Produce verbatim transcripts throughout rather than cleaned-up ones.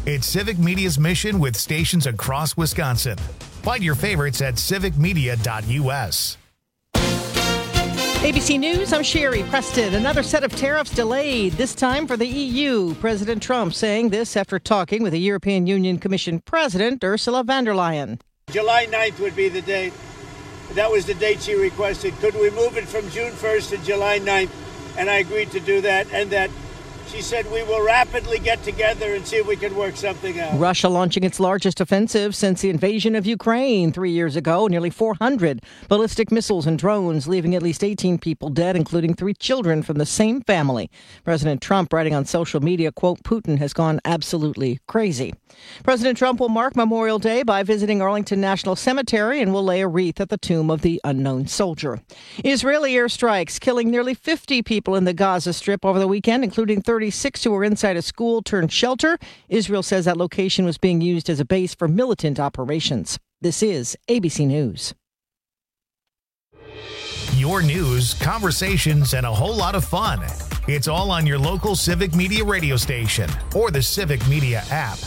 It's Civic Media's mission with stations across Wisconsin. Find your favorites at civic media dot u s. A B C News, I'm Sherry Preston. Another set of tariffs delayed, this time for the E U. President Trump saying this after talking with the European Union Commission President Ursula von der Leyen. July ninth would be the date. That was the date she requested. Could we move it from June first to July ninth? And I agreed to do that. And that she said we will rapidly get together and see if we can work something out. Russia launching its largest offensive since the invasion of Ukraine three years ago. Nearly four hundred ballistic missiles and drones, leaving at least eighteen people dead, including three children from the same family. President Trump writing on social media, quote, Putin has gone absolutely crazy. President Trump will mark Memorial Day by visiting Arlington National Cemetery and will lay a wreath at the tomb of the unknown soldier. Israeli airstrikes killing nearly fifty people in the Gaza Strip over the weekend, including thirty-six who were inside a school turned shelter. Israel says that location was being used as a base for militant operations. This is A B C News. Your news, conversations, and a whole lot of fun. It's all on your local Civic Media radio station or the Civic Media app.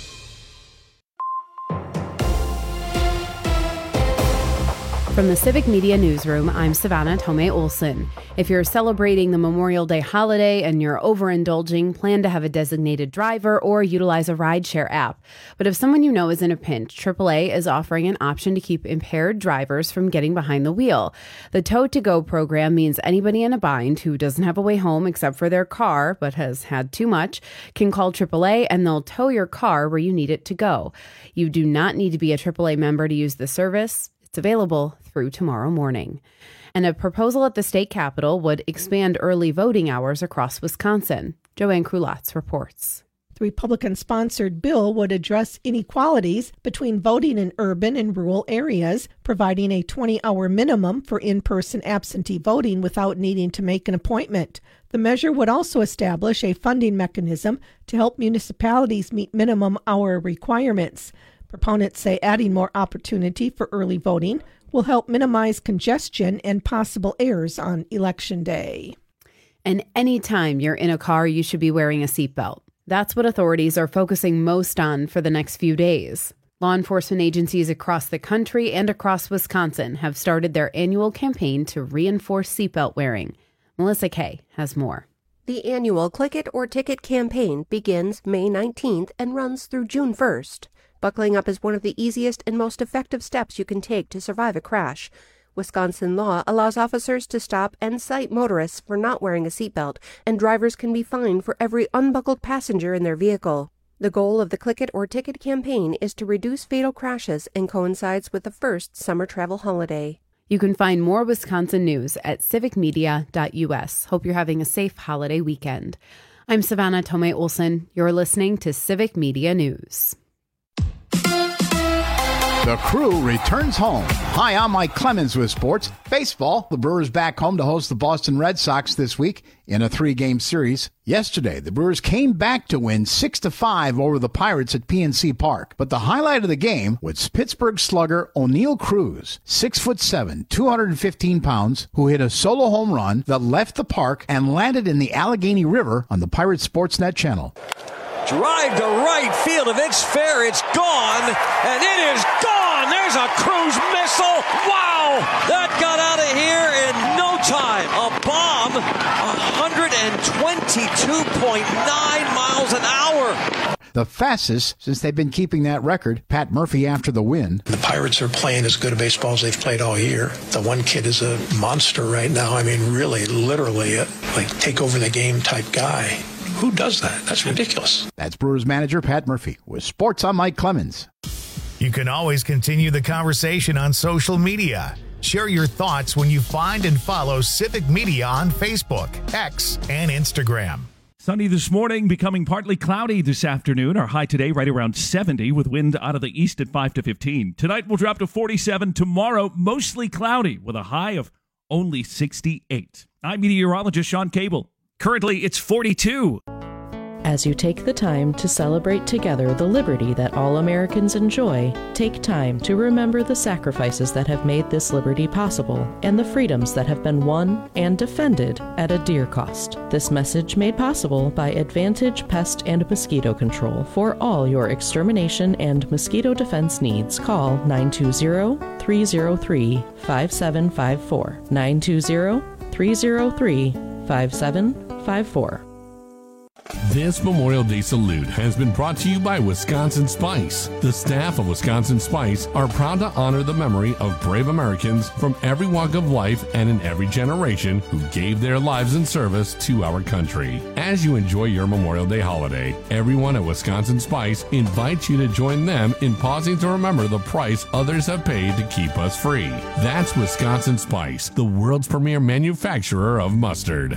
From the Civic Media Newsroom, I'm Savannah Tomei Olson. If you're celebrating the Memorial Day holiday and you're overindulging, plan to have a designated driver or utilize a rideshare app. But if someone you know is in a pinch, triple A is offering an option to keep impaired drivers from getting behind the wheel. The Tow to Go program means anybody in a bind who doesn't have a way home except for their car but has had too much can call triple A and they'll tow your car where you need it to go. You do not need to be a triple A member to use the service. It's available through tomorrow morning. And a proposal at the state capitol would expand early voting hours across Wisconsin. Joanne Krulatz reports. The Republican-sponsored bill would address inequalities between voting in urban and rural areas, providing a twenty-hour minimum for in-person absentee voting without needing to make an appointment. The measure would also establish a funding mechanism to help municipalities meet minimum hour requirements. Proponents say adding more opportunity for early voting will help minimize congestion and possible errors on Election Day. And anytime you're in a car, you should be wearing a seatbelt. That's what authorities are focusing most on for the next few days. Law enforcement agencies across the country and across Wisconsin have started their annual campaign to reinforce seatbelt wearing. Melissa Kay has more. The annual Click It or Ticket campaign begins May nineteenth and runs through June first. Buckling up is one of the easiest and most effective steps you can take to survive a crash. Wisconsin law allows officers to stop and cite motorists for not wearing a seatbelt, and drivers can be fined for every unbuckled passenger in their vehicle. The goal of the Click It or Ticket campaign is to reduce fatal crashes and coincides with the first summer travel holiday. You can find more Wisconsin news at civic media dot u s. Hope you're having a safe holiday weekend. I'm Savannah Tomei Olson. You're listening to Civic Media News. The Crew returns home. Hi, I'm Mike Clemens with sports. Baseball, the Brewers back home to host the Boston Red Sox this week in a three-game series. Yesterday, the Brewers came back to win six to five over the Pirates at P N C Park. But the highlight of the game was Pittsburgh slugger O'Neill Cruz, six foot seven, two hundred fifteen pounds, who hit a solo home run that left the park and landed in the Allegheny River on the Pirates Sportsnet channel. Drive to right field of It's fair. It's gone, and it is gone. There's a Cruz missile. Wow, that got out of here in no time. A bomb, one twenty-two point nine miles an hour. The fastest since they've been keeping that record. Pat Murphy after the win. The Pirates are playing as good a baseball as they've played all year. The one kid is a monster right now. I mean, really, literally, a, like take over the game type guy. Who does that? That's ridiculous. That's Brewers manager Pat Murphy. With sports, I'm Mike Clemens. You can always continue the conversation on social media. Share your thoughts when you find and follow Civic Media on Facebook, X, and Instagram. Sunny this morning, becoming partly cloudy this afternoon. Our high today right around seventy with wind out of the east at five to fifteen. Tonight we'll drop to forty-seven. Tomorrow, mostly cloudy with a high of only sixty-eight. I'm meteorologist Sean Cable. Currently, it's forty-two. As you take the time to celebrate together the liberty that all Americans enjoy, take time to remember the sacrifices that have made this liberty possible and the freedoms that have been won and defended at a dear cost. This message made possible by Advantage Pest and Mosquito Control. For all your extermination and mosquito defense needs, call nine two zero, three zero three, five seven five four. nine two zero, three zero three, five seven five four. This Memorial Day salute has been brought to you by Wisconsin Spice. The staff of Wisconsin Spice are proud to honor the memory of brave Americans from every walk of life and in every generation who gave their lives in service to our country. As you enjoy your Memorial Day holiday, everyone at Wisconsin Spice invites you to join them in pausing to remember the price others have paid to keep us free. That's Wisconsin Spice, the world's premier manufacturer of mustard.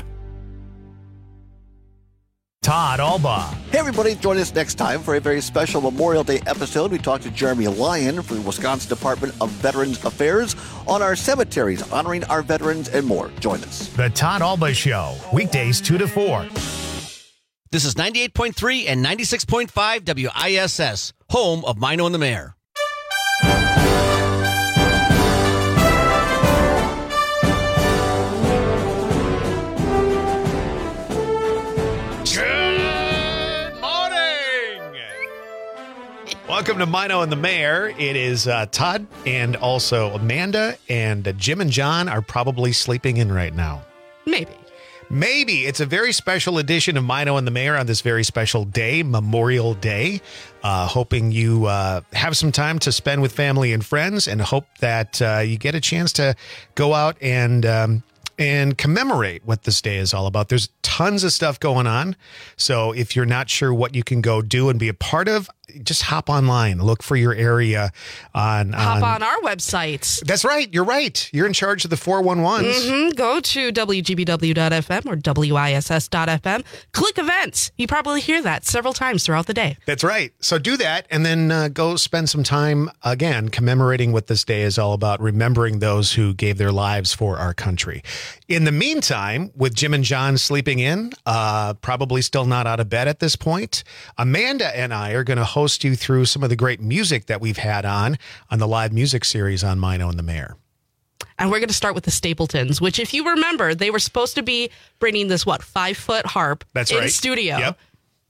Todd Alba. Hey, everybody, join us next time for a very special Memorial Day episode. We talked to Jeremy Lyon from the Wisconsin Department of Veterans Affairs on our cemeteries, honoring our veterans and more. Join us. The Todd Alba Show, weekdays two to four. This is ninety-eight point three and ninety-six point five W I S S, home of Mino and the Mayor. Welcome to Mino and the Mayor. It is uh, Todd and also Amanda, and uh, Jim and John are probably sleeping in right now. Maybe. Maybe. It's a very special edition of Mino and the Mayor on this very special day, Memorial Day. Uh, hoping you uh, have some time to spend with family and friends, and hope that uh, you get a chance to go out and um, and commemorate what this day is all about. There's tons of stuff going on. So if you're not sure what you can go do and be a part of, just hop online, look for your area on hop on, on our websites. That's right. You're right. You're in charge of the four one ones. Mm-hmm. Go to W G B W dot F M or W I S S dot F M. Click events. You probably hear that several times throughout the day. That's right. So do that, and then uh, go spend some time, again, commemorating what this day is all about, remembering those who gave their lives for our country. In the meantime, with Jim and John sleeping in, uh, probably still not out of bed at this point, Amanda and I are going to host you through some of the great music that we've had on on the live music series on Mino and the Mayor. And we're going to start with the Stapletons, which, if you remember, they were supposed to be bringing this, what, five-foot harp That's in right. studio. Yep.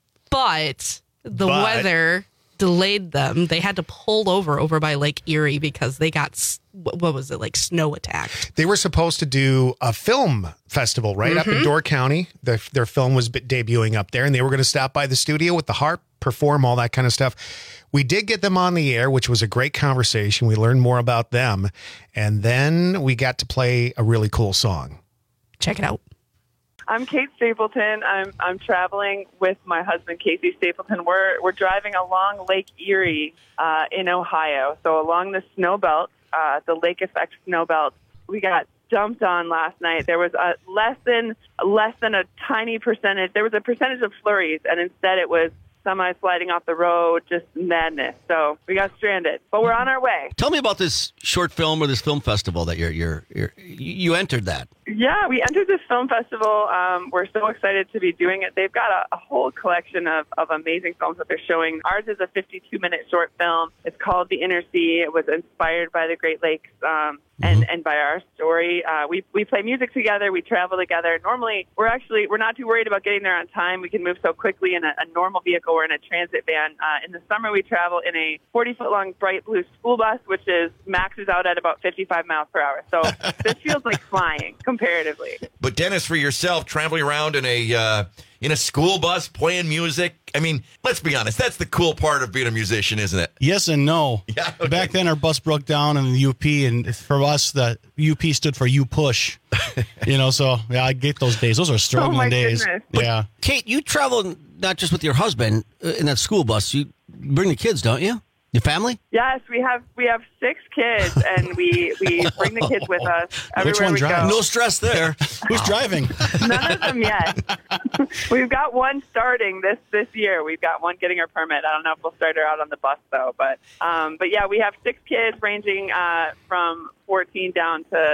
But the But- weather delayed them. They had to pull over over by Lake Erie because they got, s- what what was it, like snow attacked. They were supposed to do a film festival right up in Mhm. Door County. Their, their film was b- debuting up there, and they were going to stop by the studio with the harp, perform, all that kind of stuff. We did get them on the air, which was a great conversation. We learned more about them, and then we got to play a really cool song. Check it out. I'm Kate Stapleton. I'm I'm traveling with my husband, Casey Stapleton. We're we're driving along Lake Erie uh, in Ohio. So along the snow belt, uh, the lake effect snow belt, we got dumped on last night. There was a less than less than a tiny percentage. There was a percentage of flurries, and instead it was semi sliding off the road, just madness. So we got stranded, but we're on our way. Tell me about this short film or this film festival that you're you're, you're you entered that. Yeah, we entered this film festival. Um, we're so excited to be doing it. They've got a, a whole collection of, of amazing films that they're showing. Ours is a fifty-two minute short film. It's called The Inner Sea. It was inspired by the Great Lakes um, and, mm-hmm. and by our story. Uh, we we play music together. We travel together. Normally, we're actually, we're not too worried about getting there on time. We can move so quickly in a, a normal vehicle or in a transit van. Uh, in the summer, we travel in a forty foot long bright blue school bus, which is maxes out at about fifty-five miles per hour. So this feels like flying comparatively. But Dennis, for yourself, traveling around in a uh, in a school bus, playing music, I mean, let's be honest, that's the cool part of being a musician, isn't it? Yes and no. Yeah, okay. Back then, our bus broke down in the U P, and for us, the U P stood for You Push. You know, so yeah, I get those days. Those are struggling oh my days. Goodness. Yeah. Kate, you travel not just with your husband uh, in that school bus. You bring the kids, don't you? Your family? Yes, we have we have six kids, and we, we bring the kids with us everywhere Which one we drives? go. No stress there. Who's driving? None of them yet. We've got one starting this this year. We've got one getting her permit. I don't know if we'll start her out on the bus though, but um, but yeah, we have six kids ranging uh, from fourteen down to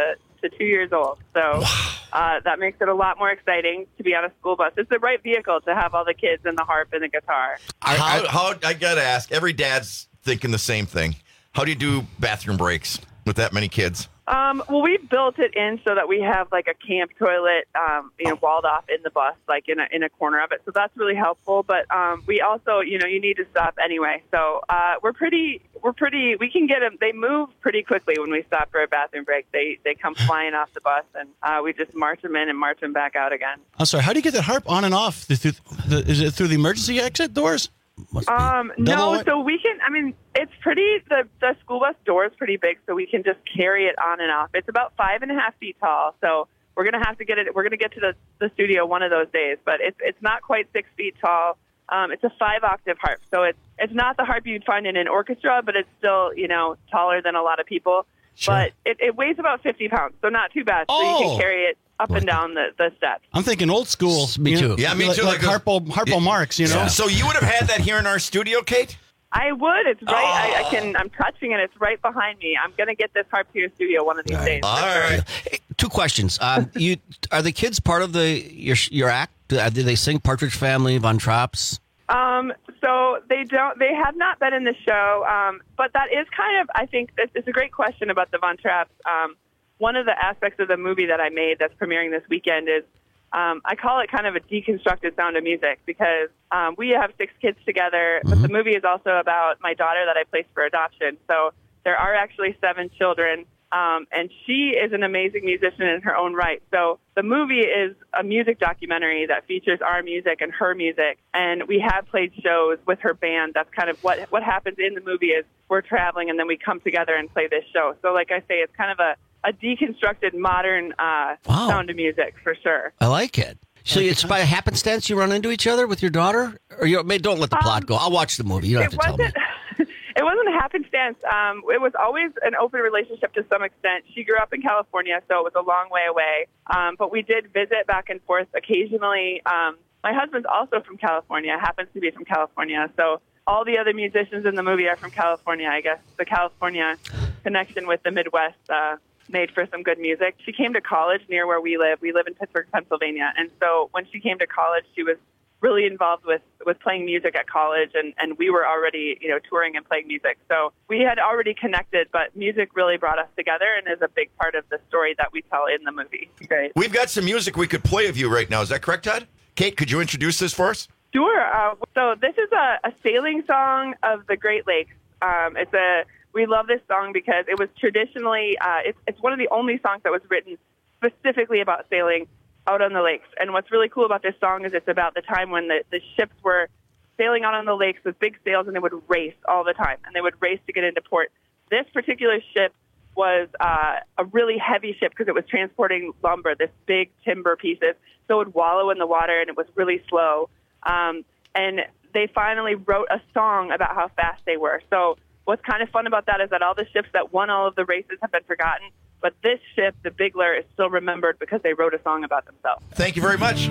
to two years old. So uh, that makes it a lot more exciting to be on a school bus. It's the right vehicle to have all the kids and the harp and the guitar. I, how, how, I got to ask, every dad's thinking the same thing. How do you do bathroom breaks with that many kids? Um, well, we built it in so that we have like a camp toilet, um, you know, walled off in the bus, like in a, in a corner of it. So that's really helpful. But um, we also, you know, you need to stop anyway. So uh, we're pretty, we're pretty, we can get them. They move pretty quickly when we stop for a bathroom break. They they come flying off the bus, and uh, we just march them in and march them back out again. I'm sorry. How do you get that harp on and off? The, the, the, is it through the emergency exit doors? Um, no, Double- so we can, I mean, it's pretty, the, the school bus door is pretty big, so we can just carry it on and off. It's about five and a half feet tall, so we're going to have to get it, we're going to get to the, the studio one of those days, but it's, it's not quite six feet tall. Um, it's a five octave harp, so it's, it's not the harp you'd find in an orchestra, but it's still, you know, taller than a lot of people. Sure. But it, it weighs about fifty pounds, so not too bad. So you Oh. can carry it up and down the, the steps. I'm thinking old school. Me you too. know, Yeah, me like, too, Like, like Harpo, Harpo Marx, you know? So you would have had that here in our studio, Kate? I would. It's right. I, I can. I'm touching it. It's right behind me. I'm going to get this harp to your studio one of these days. All right. Hey, two questions. Um, you are the kids part of the your your act? Do, uh, do they sing Partridge Family, Von Trapps? Um, so they don't. They have not been in the show. Um, but that is kind of. I think it's, it's a great question about the Von Trapps. Um, one of the aspects of the movie that I made that's premiering this weekend is. Um, I call it kind of a deconstructed Sound of Music because um, we have six kids together, but the movie is also about my daughter that I placed for adoption. So there are actually seven children, um, and she is an amazing musician in her own right. So the movie is a music documentary that features our music and her music, and we have played shows with her band. That's kind of what what happens in the movie is we're traveling, and then we come together and play this show. So like I say, it's kind of a a deconstructed modern uh, Wow. Sound of Music for sure. I like it. So it's by happenstance you run into each other with your daughter, or you may don't let the plot go. I'll watch the movie. You don't have It to tell me. wasn't. It wasn't a happenstance. Um, it was always an open relationship to some extent. She grew up in California, so it was a long way away. Um, but we did visit back and forth occasionally. Um, my husband's also from California. Happens to be from California. So all the other musicians in the movie are from California. I guess the California connection with the Midwest. Uh, made for some good music. She came to college near where we live. We live in Pittsburgh, Pennsylvania. And so when she came to college, she was really involved with, with playing music at college, and, and we were already, you know, touring and playing music. So we had already connected, but music really brought us together and is a big part of the story that we tell in the movie. Great. We've got some music we could play of you right now. Is that correct, Todd? Kate, could you introduce this for us? Sure. Uh, so this is a, a sailing song of the Great Lakes. Um, it's a We love this song because it was traditionally, uh, it's, it's one of the only songs that was written specifically about sailing out on the lakes. And what's really cool about this song is it's about the time when the, the ships were sailing out on the lakes with big sails, and they would race all the time, and they would race to get into port. This particular ship was uh, a really heavy ship because it was transporting lumber, this big timber pieces, so it would wallow in the water, and it was really slow. Um, and they finally wrote a song about how fast they were. So what's kind of fun about that is that all the ships that won all of the races have been forgotten, but this ship, the Bigler, is still remembered because they wrote a song about themselves. Thank you very much.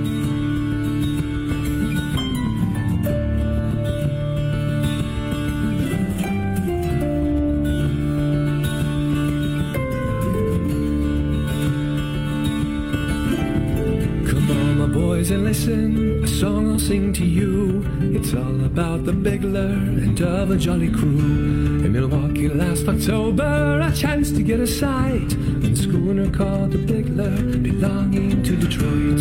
Come on, my boys, and listen, a song I'll sing to you. It's all about the Bigler and of a jolly crew. In Milwaukee last October, I chanced to get a sight on a schooner called the Bigler, belonging to Detroit.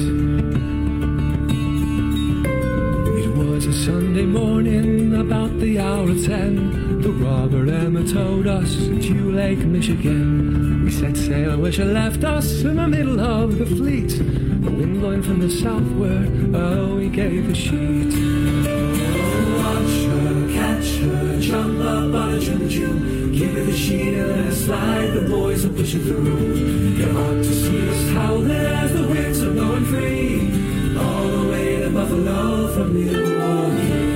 It was a Sunday morning, about the hour of ten. The Robert Emma towed us to Lake Michigan. We set sail where she left us in the middle of the fleet. The wind blowing from the southward, oh, we gave a sheet. Oh, watch her, catch her, jump up on a June June. Give her the sheet and let her slide, the boys are pushing through. You ought to see us howling as the winds are blowing free, all the way to Buffalo from Milwaukee.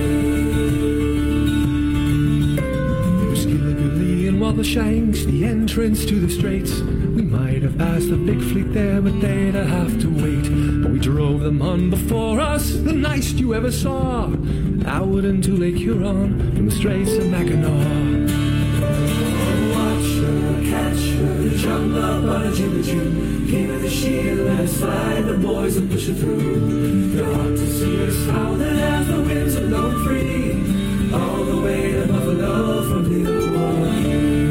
Skilligalee and Wabbleshanks, the entrance to the straits. We might have passed the big fleet there, but they'd have to wait. But we drove them on before us, the nicest you ever saw, out into Lake Huron from the Straits of Mackinac. Oh, watch her, catch her, jump up on a Jimmy June. Give her the shield, let it slide, the boys will push her through. They're hot to see us howling as the winds are blowing free. All the way to Buffalo from Milwaukee.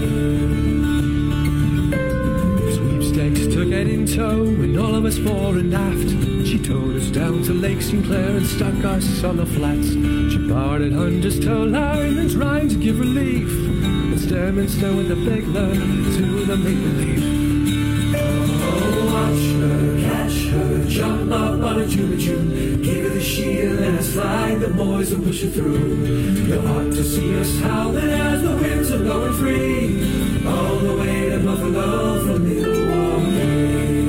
Sweepstakes took it in tow, and all of us fore and aft. She towed us down to Lake Sinclair and stuck us on the flats. She boarded Hunter's tow line and tried to give relief. And Sturminster with the Bigler to the make-believe. Oh, watch her, catch her, jump up on a Juma-June. Give her the shield and a slide, the boys will push her through. You're hot to see us howling as the winds are blowing free. All the way to Buffalo from Milwaukee.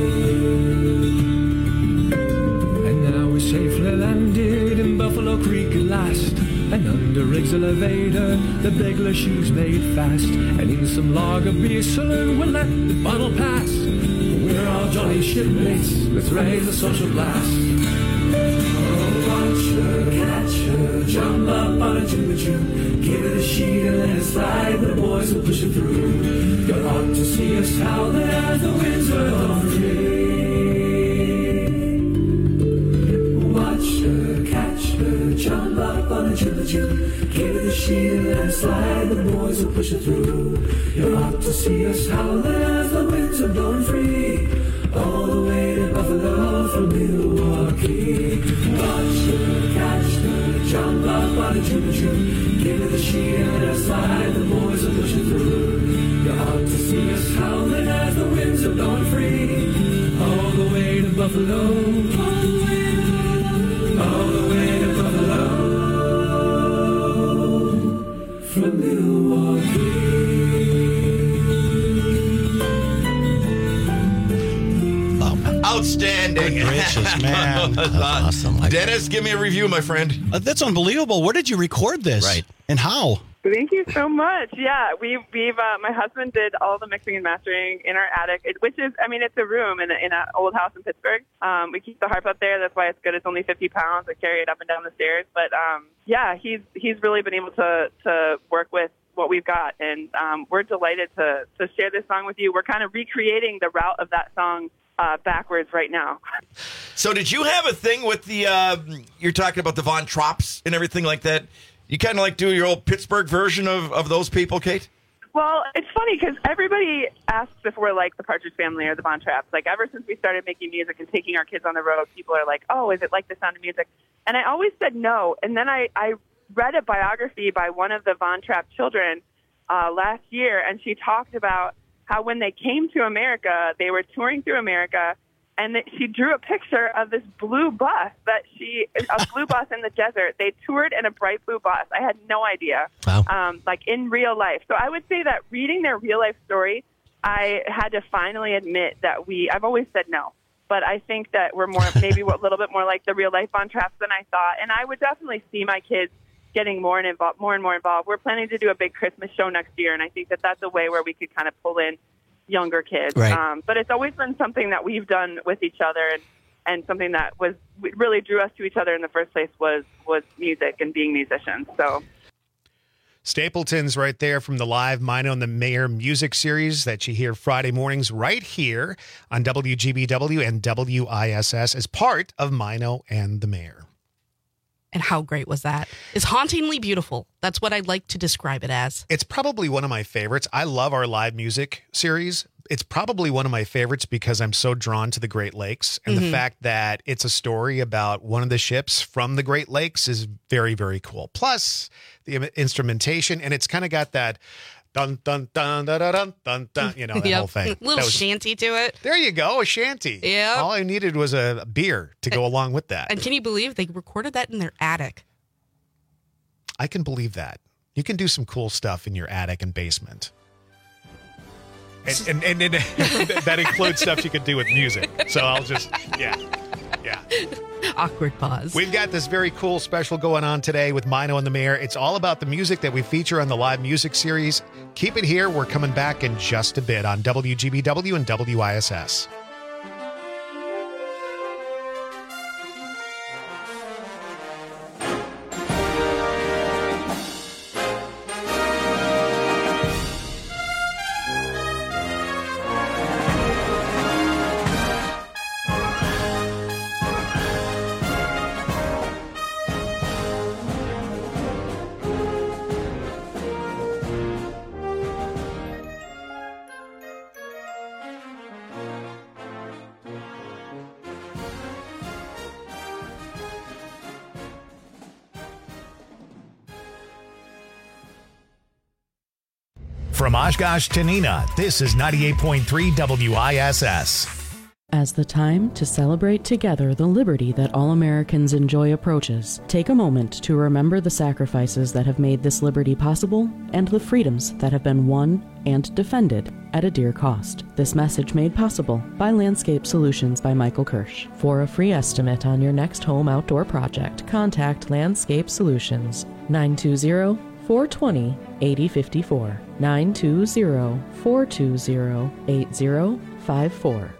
Safely landed in Buffalo Creek at last, and under Riggs' elevator the Bigler shoes made fast, and in some lager beer saloon we'll let the bottle pass. We're all jolly shipmates, let's raise a social blast. Oh, watch her, catch her, jump up on a Juma-June. Give her the sheet and let it slide, the boys will push her through. You're hot to see us howling as the winds are blowing free. Catch her, jump up on a Juma-June. Give her the shield and slide, the boys will push her through. You're hot to see us howling as the winds are blowing free. All the way to Buffalo from Milwaukee. Watch her, catch her, jump up on a Juma-June. Give her the shield and slide, the boys will push her through. You're hot to see us howling as the winds are blowing free. All the way to Buffalo. All the way All the way to Buffalo from Milwaukee. Outstanding. Good gracious, man. That's awesome. Dennis, give me a review, my friend. Uh, that's unbelievable. Where did you record this? Right. And how? Thank you so much. Yeah, we, we've, uh, my husband did all the mixing and mastering in our attic, it, which is, I mean, it's a room in, a, in an old house in Pittsburgh. Um, we keep the harp up there. That's why it's good. It's only fifty pounds. I carry it up and down the stairs. But, um, yeah, he's, he's really been able to, to work with what we've got. And um, we're delighted to, to share this song with you. We're kind of recreating the route of that song Uh, backwards right now. So did you have a thing with the, uh, you're talking about the Von Trapps and everything like that? You kind of like do your old Pittsburgh version of, of those people, Kate? Well, it's funny because everybody asks if we're like the Partridge Family or the Von Trapps. Like ever since we started making music and taking our kids on the road, people are like, oh, is it like The Sound of Music? And I always said no. And then I, I read a biography by one of the Von Trapp children uh, last year, and she talked about how when they came to America, they were touring through America, and that she drew a picture of this blue bus that she, a blue bus in the desert. They toured in a bright blue bus. I had no idea, wow. um, like in real life. So I would say that reading their real life story, I had to finally admit that we, I've always said no, but I think that we're more, maybe a little bit more like the real life Von Trapps than I thought. And I would definitely see my kids getting more and involved, more and more involved. We're planning to do a big Christmas show next year, and I think that that's a way where we could kind of pull in younger kids. Right. Um, but it's always been something that we've done with each other, and, and something that was really drew us to each other in the first place was was music and being musicians. So Stapleton's right there from the live Mino and the Mayor music series that you hear Friday mornings right here on W G B W and W I S S as part of Mino and the Mayor. And how great was that? It's hauntingly beautiful. That's what I'd like to describe it as. It's probably one of my favorites. I love our live music series. It's probably one of my favorites because I'm so drawn to the Great Lakes. And Mm-hmm. the fact that it's a story about one of the ships from the Great Lakes is very, very cool. Plus the instrumentation, and it's kind of got that dun, dun, dun, dun, dun, dun, dun, dun, you know, that Yep. whole thing. Little That was- shanty to it. There you go, a shanty. Yeah. All I needed was a beer to go along with that. And can you believe they recorded that in their attic? I can believe that. You can do some cool stuff in your attic and basement. And, and, and, and that includes stuff you can do with music. So I'll just, yeah, yeah. Awkward pause. We've got this very cool special going on today with Mino and the Mayor. It's all about the music that we feature on the live music series. Keep it here. We're coming back in just a bit on W G B W and W I S S. From Oshkosh to Neenah, this is ninety-eight point three W I S S. As the time to celebrate together the liberty that all Americans enjoy approaches, take a moment to remember the sacrifices that have made this liberty possible and the freedoms that have been won and defended at a dear cost. This message made possible by Landscape Solutions by Michael Kirsch. For a free estimate on your next home outdoor project, contact Landscape Solutions, nine two zero, four two zero, eight zero five four, nine two zero, four two zero, eight zero five four.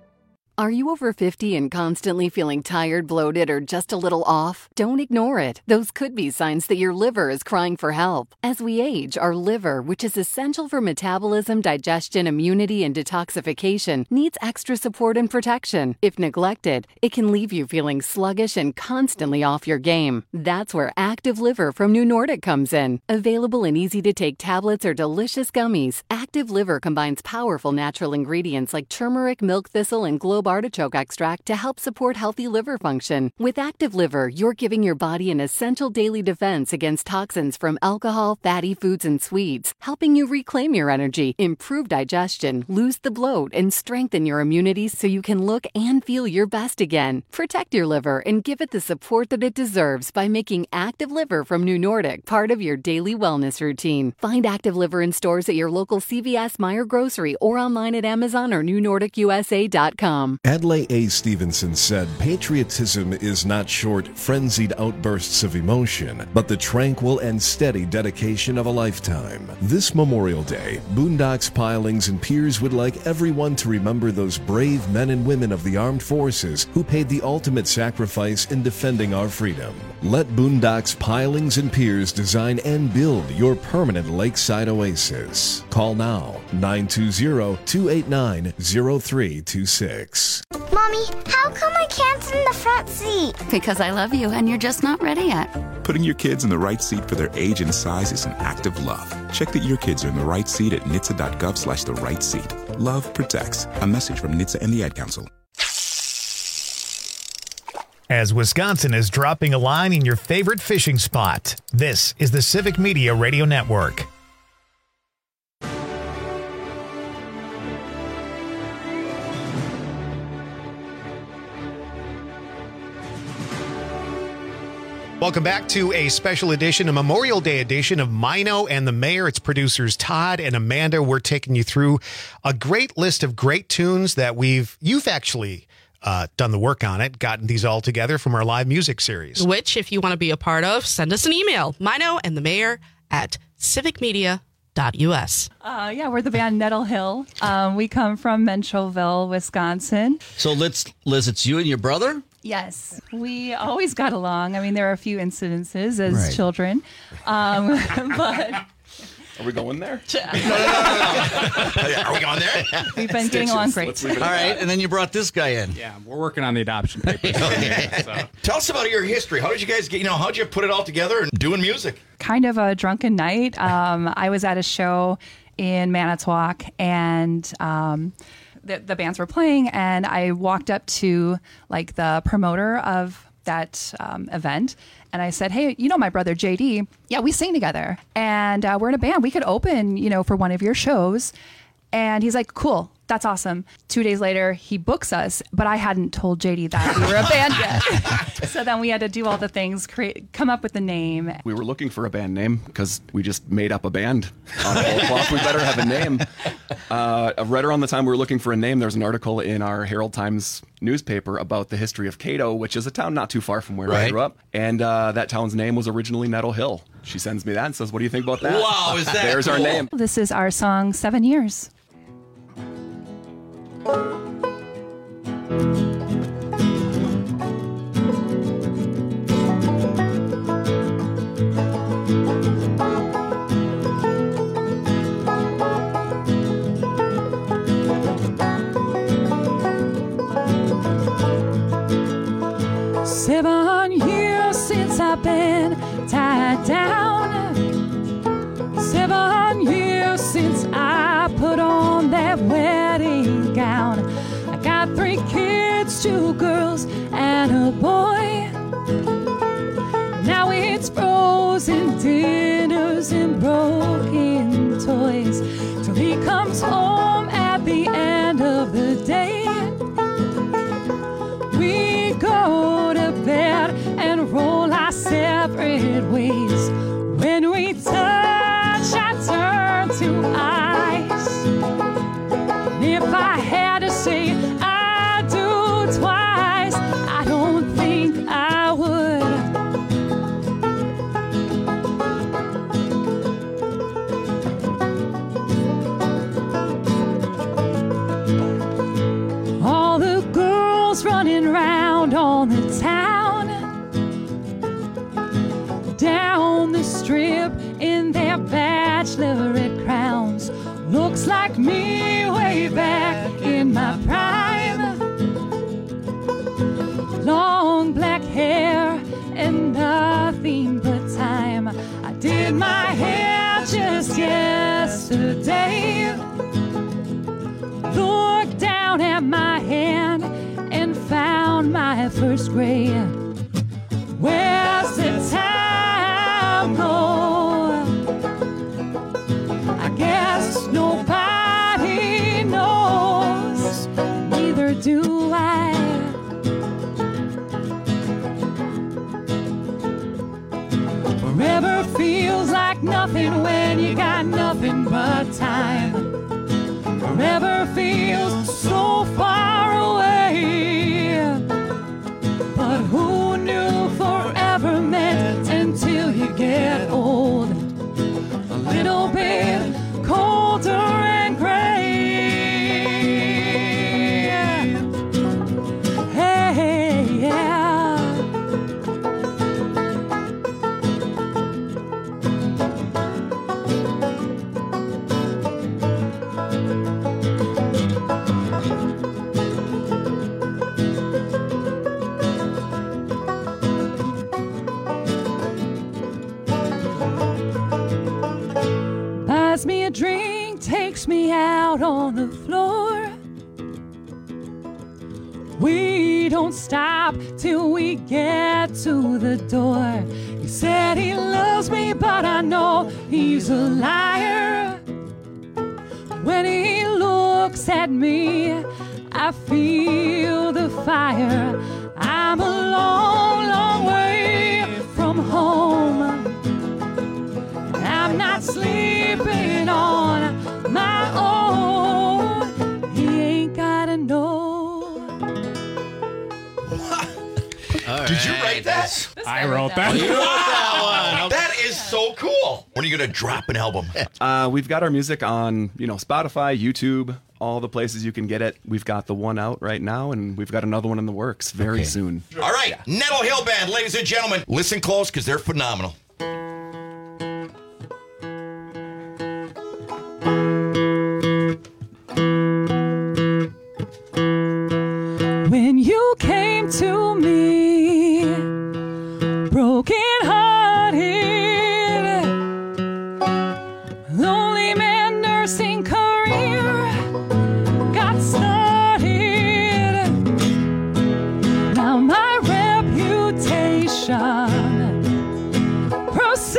Are you over fifty and constantly feeling tired, bloated, or just a little off? Don't ignore it. Those could be signs that your liver is crying for help. As we age, our liver, which is essential for metabolism, digestion, immunity, and detoxification, needs extra support and protection. If neglected, it can leave you feeling sluggish and constantly off your game. That's where Active Liver from New Nordic comes in. Available in easy-to-take tablets or delicious gummies, Active Liver combines powerful natural ingredients like turmeric, milk thistle, and globe artichoke extract to help support healthy liver function. With Active Liver, you're giving your body an essential daily defense against toxins from alcohol, fatty foods, and sweets, helping you reclaim your energy, improve digestion, lose the bloat, and strengthen your immunity so you can look and feel your best again. Protect your liver and give it the support that it deserves by making Active Liver from New Nordic part of your daily wellness routine. Find Active Liver in stores at your local C V S, Meijer Grocery, or online at Amazon or new nordic u s a dot com. Adlai A. Stevenson said, "Patriotism is not short, frenzied outbursts of emotion, but the tranquil and steady dedication of a lifetime." This Memorial Day, Boondocks Pilings and Piers would like everyone to remember those brave men and women of the armed forces who paid the ultimate sacrifice in defending our freedom. Let Boondocks Pilings and Piers design and build your permanent lakeside oasis. Call now, nine two zero, two eight nine, zero three two six. Mommy, how come I can't sit in the front seat? Because I love you and you're just not ready yet. Putting your kids in the right seat for their age and size is an act of love. Check that your kids are in the right seat at N H T S A dot gov slash the right seat. Love protects. A message from N H T S A and the Ad Council. As Wisconsin is dropping a line in your favorite fishing spot, this is the Civic Media Radio Network. Welcome back to a special edition, a Memorial Day edition of Mino and the Mayor. It's producers Todd and Amanda. We're taking you through a great list of great tunes that we've, you've actually uh, done the work on it, gotten these all together from our live music series. Which, if you want to be a part of, send us an email, Mino and the Mayor at civic media dot u s. Uh, yeah, we're the band Nettle Hill. Um, we come from Menschelville, Wisconsin. So let's, Liz, it's you and your brother? Yes, we always got along. I mean, there are a few incidences as Right. children, um, but Are we going there? no, no, no, no. Are we going there? we've been getting along great. All right, and then you brought this guy in. Yeah, we're working on the adoption papers. Tell us about your history. How did you guys get, you know, how did you put it all together and doing music? Kind of a drunken night. Um, I was at a show in Manitowoc, and um, the, the bands were playing, and I walked up to like the promoter of that um, event, and I said, "Hey, you know my brother J D? Yeah, we sing together, and uh, we're in a band. We could open, you know, for one of your shows." And he's like, "Cool, that's awesome." Two days later, he books us, but I hadn't told J D that we were a band yet. So then we had to do all the things, create, come up with the name. We were looking for a band name because we just made up a band on whole cloth. We better have a name. Uh, right around the time we were looking for a name, there was an article in our Herald Times newspaper about the history of Cato, which is a town not too far from where I Right. grew up. And uh, that town's name was originally Nettle Hill. She sends me that and says, "What do you think about that?" Wow, is that There's our cool? name. This is our song, Seven Years. Seven years since I've been tied down. Seven years since I put on that wedding gown. I got three kids, two girls and a boy. Now it's frozen dinners and broken toys. ways till he comes home at the end of the day. We go to bed and roll our separate ways. When we touch, I turn to ice. And if I had to say I do twice, I don't think I would. All the girls running round on the town, down the strip in their bachelorette crowns. Looks like me way back in my prime. Long black hair and nothing but time. I did my hair just yesterday. Looked down at my hand and found my first gray. Where's the time go? I guess nobody knows, neither do I. Forever feels like nothing when you got nothing but time. Forever feels so far away, but who knew forever meant until you get old? A little bit colder and gray. Hey, yeah. Buys me a drink, takes me out on the floor. We don't stop till we get to the door. He said he loves me, but I know he's a liar. When he looks at me, I feel the fire. I'm a long, long way from home. I'm not sleeping on my own. He ain't gotta know. Did you write that? I wrote that. You wrote that one. That is so cool. When are you going to drop an album? Uh, we've got our music on, you know, Spotify, YouTube, all the places you can get it. We've got the one out right now, and we've got another one in the works very Okay. soon. All right, Nettle Hill Band, ladies and gentlemen, listen close because they're phenomenal. When you came to me, broken hearted, lonely man nursing career got started. Now my reputation proceeds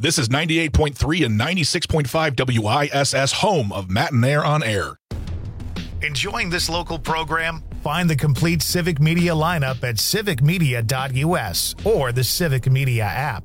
This is ninety-eight point three and ninety-six point five W I S S, home of Matt and Nair on Air. Enjoying this local program? Find the complete Civic Media lineup at civic media dot U S or the Civic Media app.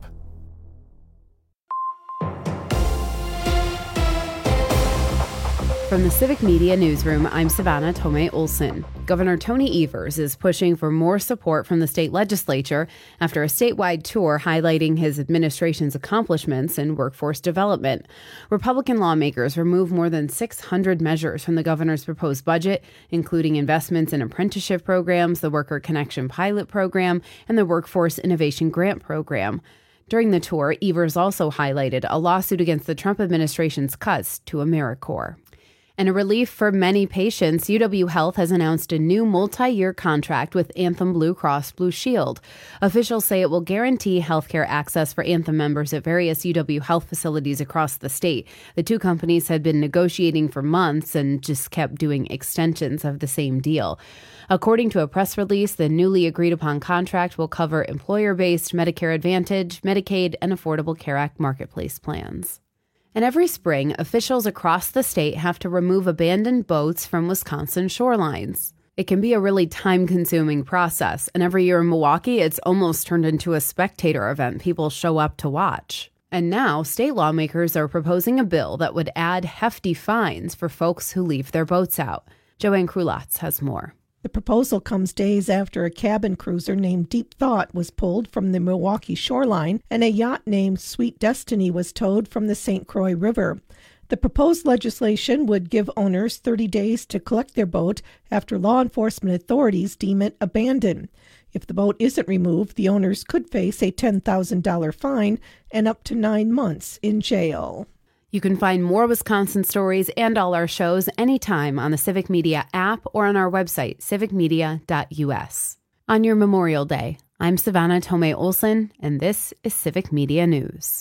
From the Civic Media Newsroom, I'm Savannah Tomei Olson. Governor Tony Evers is pushing for more support from the state legislature after a statewide tour highlighting his administration's accomplishments in workforce development. Republican lawmakers removed more than six hundred measures from the governor's proposed budget, including investments in apprenticeship programs, the Worker Connection Pilot Program, and the Workforce Innovation Grant Program. During the tour, Evers also highlighted a lawsuit against the Trump administration's cuts to AmeriCorps. And a relief for many patients, U W Health has announced a new multi-year contract with Anthem Blue Cross Blue Shield. Officials say it will guarantee healthcare access for Anthem members at various U W Health facilities across the state. The two companies had been negotiating for months and just kept doing extensions of the same deal. According to a press release, the newly agreed-upon contract will cover employer-based Medicare Advantage, Medicaid, and Affordable Care Act marketplace plans. And every spring, officials across the state have to remove abandoned boats from Wisconsin shorelines. It can be a really time-consuming process, and every year in Milwaukee, it's almost turned into a spectator event people show up to watch. And now, state lawmakers are proposing a bill that would add hefty fines for folks who leave their boats out. Joanne Krulatz has more. The proposal comes days after a cabin cruiser named Deep Thought was pulled from the Milwaukee shoreline and a yacht named Sweet Destiny was towed from the Saint Croix River. The proposed legislation would give owners thirty days to collect their boat after law enforcement authorities deem it abandoned. If the boat isn't removed, the owners could face a ten thousand dollars fine and up to nine months in jail. You can find more Wisconsin stories and all our shows anytime on the Civic Media app or on our website, civic media dot U S. On your Memorial Day, I'm Savannah Tomei Olson, and this is Civic Media News.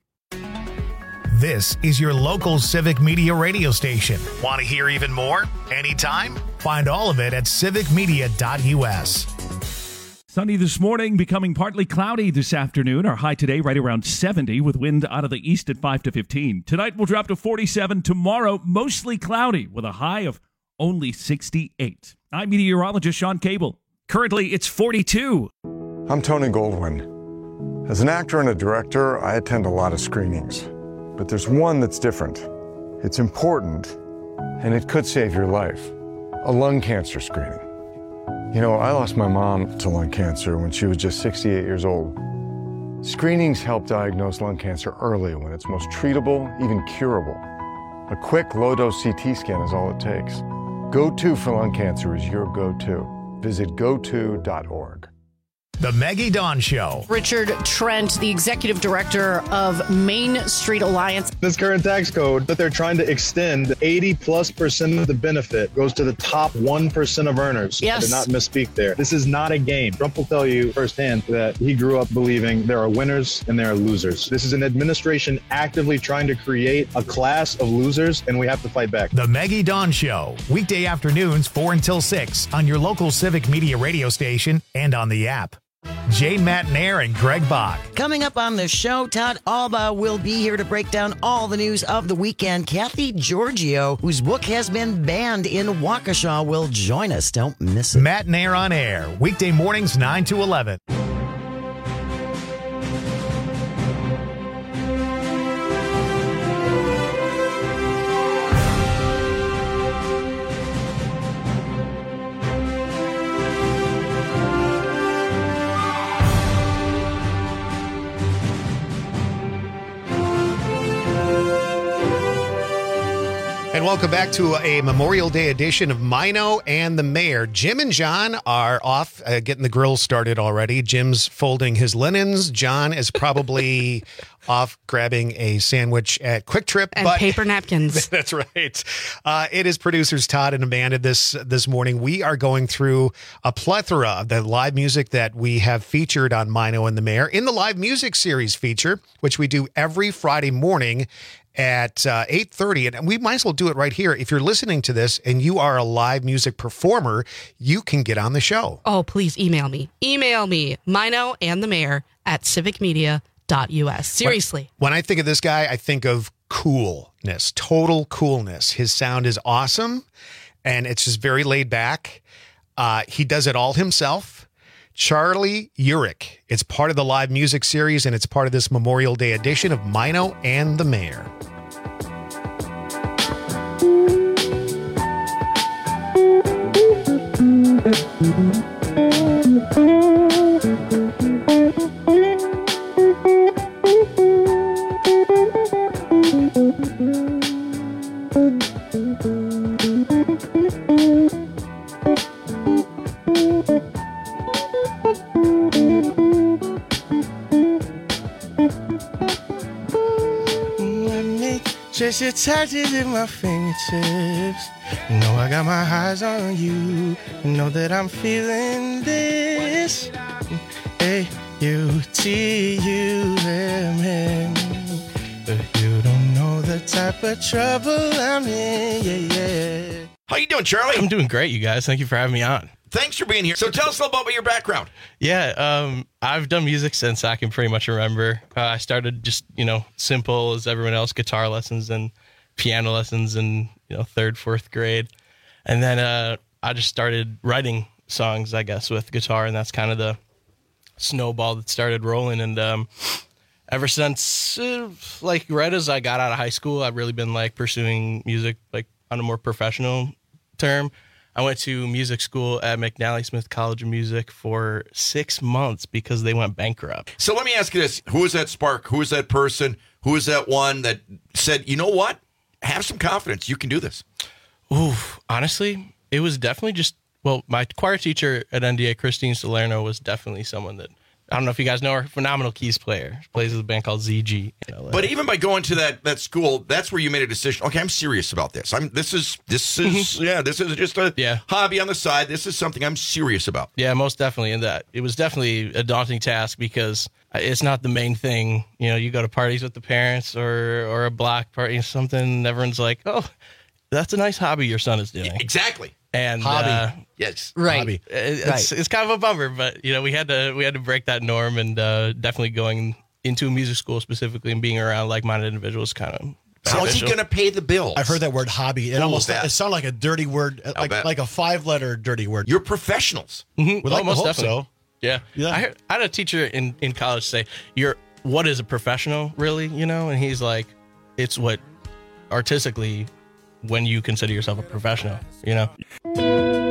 This is your local Civic Media radio station. Want to hear even more? Anytime? Find all of it at civic media dot U S. Sunny this morning, becoming partly cloudy this afternoon. Our high today right around seventy with wind out of the east at five to fifteen. Tonight we'll drop to forty-seven. Tomorrow, mostly cloudy with a high of only sixty-eight. I'm meteorologist Sean Cable. Currently, it's forty-two. I'm Tony Goldwyn. As an actor and a director, I attend a lot of screenings. But there's one that's different. It's important, and it could save your life. A lung cancer screening. You know, I lost my mom to lung cancer when she was just sixty-eight years old. Screenings help diagnose lung cancer early when it's most treatable, even curable. A quick, low-dose C T scan is all it takes. Go To for lung cancer is your go-to. Visit go to dot org. The Maggie Dawn Show. Richard Trent, the executive director of Main Street Alliance. This current tax code that they're trying to extend, eighty plus percent of the benefit goes to the top one percent of earners. Yes. I did not misspeak there. This is not a game. Trump will tell you firsthand that he grew up believing there are winners and there are losers. This is an administration actively trying to create a class of losers, and we have to fight back. The Maggie Dawn Show. Weekday afternoons, four until six on your local Civic Media radio station and on the app. Jane Matt Nair and Greg Bach. Coming up on the show, Todd Alba will be here to break down all the news of the weekend. Kathy Giorgio, whose book has been banned in Waukesha, will join us. Don't miss it. Matt Nair on air, weekday mornings nine to eleven. And welcome back to a Memorial Day edition of Mino and the Mayor. Jim and John are off uh, getting the grill started already. Jim's folding his linens. John is probably off grabbing a sandwich at Quick Trip. And but paper napkins. That's right. Uh, it is producers Todd and Amanda this this morning. We are going through a plethora of the live music that we have featured on Mino and the Mayor in the live music series feature, which we do every Friday morning at uh, eight thirty, and we might as well do it right here. If you're listening to this and you are a live music performer, you can get on the show. Oh, please email me. Email me, Mino and the Mayor at civic media dot U S. Seriously. When, when I think of this guy, I think of coolness, total coolness. His sound is awesome, and it's just very laid back. Uh, he does it all himself. Charlie Urich. It's part of the live music series, and it's part of this Memorial Day edition of Mino and the Mayor. Just your touches in my fingertips. You know I got my eyes on you. You know that I'm feeling this. A U T U M N. But you don't know the type of trouble I'm in. Yeah, yeah. How you doing, Charlie? I'm doing great, you guys. Thank you for having me on. Thanks for being here. So tell us a little about your background. Yeah, um, I've done music since I can pretty much remember. Uh, I started just, you know, simple as everyone else, guitar lessons and piano lessons in, you know, third, fourth grade. And then uh, I just started writing songs, I guess, with guitar, and that's kind of the snowball that started rolling. And um, ever since, uh, like, right as I got out of high school, I've really been, like, pursuing music, like, on a more professional term. I went to music school at McNally Smith College of Music for six months because they went bankrupt. So let me ask you this. Who is that spark? Who is that person? Who is that one that said, you know what? Have some confidence. You can do this. Ooh, honestly, it was definitely just, well, my choir teacher at N D A, Christine Salerno, was definitely someone that, I don't know if you guys know her, phenomenal keys player. She plays with a band called Z G. But even by going to that that school, that's where you made a decision. Okay, I'm serious about this. I'm this is this is yeah, this is just a yeah. hobby on the side. This is something I'm serious about. Yeah, most definitely. And that it was definitely a daunting task because it's not the main thing. You know, you go to parties with the parents or or a block party or something, and everyone's like, "Oh, that's a nice hobby your son is doing." Yeah, exactly. And hobby, uh, yes, right. Hobby. It's, Right. it's kind of a bummer, but you know we had to we had to break that norm, and uh, definitely going into a music school specifically and being around like-minded individuals kind of. How's he going to pay the bills? I've heard that word hobby. It Cool almost bet. it sounded like a dirty word, like, bet. like a five-letter dirty word. You're professionals. Mm-hmm. We'd like to most hope definitely. so. Yeah, Yeah. I, heard, I had a teacher in, in college say, "You're what is a professional, really?" You know, and he's like, "It's what artistically, when you consider yourself a professional." You know.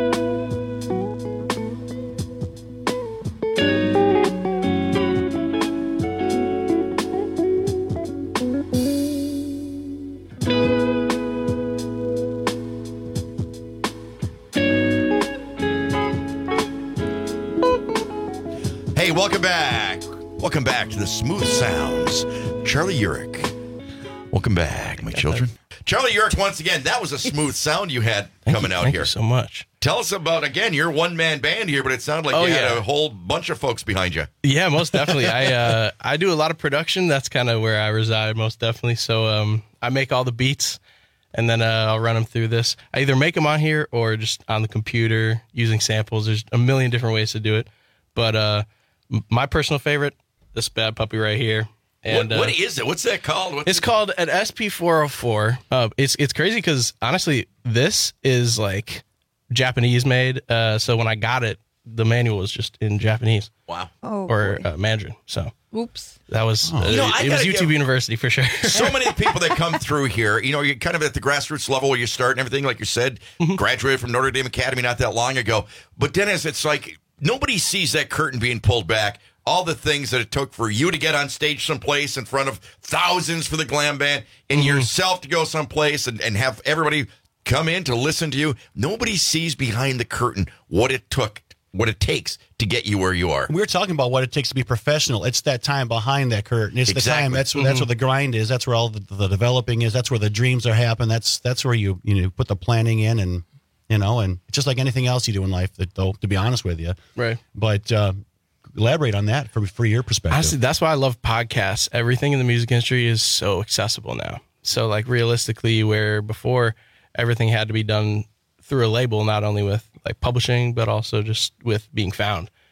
Hey, welcome back. Welcome back to the Smooth Sounds. Charlie Urich. Welcome back, my children. Charlie Urich, once again, that was a smooth sound you had Thank coming you, out thank here. you so much. Tell us about, again, your one-man band here, but it sounded like Oh, you had yeah. a whole bunch of folks behind you. Yeah, most definitely. I uh, I do a lot of production. That's kind of where I reside, most definitely. So um, I make all the beats, and then uh, I'll run them through this. I either make them on here or just on the computer using samples. There's a million different ways to do it. But uh, m- my personal favorite, this bad puppy right here. And what, what uh, is it? What's that called? What's it's called an S P four oh four. Uh, it's it's crazy because honestly, this is like Japanese made. Uh, so when I got it, the manual was just in Japanese. Wow. Oh, or uh, Mandarin. So oops. that was uh, You know, I it was gotta YouTube give- University for sure. So many people that come through here, you know, you're kind of at the grassroots level where you start and everything, like you said, graduated from Notre Dame Academy not that long ago. But Dennis, it's like nobody sees that curtain being pulled back. All the things that it took for you to get on stage someplace in front of thousands for the glam band and yourself to go someplace and, and have everybody come in to listen to you. Nobody sees behind the curtain what it took, what it takes to get you where you are. We were talking about what it takes to be professional. It's that time behind that curtain. It's the Exactly. time. That's that's Mhm. where the grind is. That's where all the, the developing is. That's where the dreams are happening. That's that's where you you know put the planning in, and you know, and it's just like anything else you do in life. That though, to be honest with you, Right. But uh, elaborate on that for for your perspective. Honestly, that's why I love podcasts. Everything in the music industry is so accessible now. So like realistically, where before everything had to be done through a label, not only with like publishing, but also just with being found.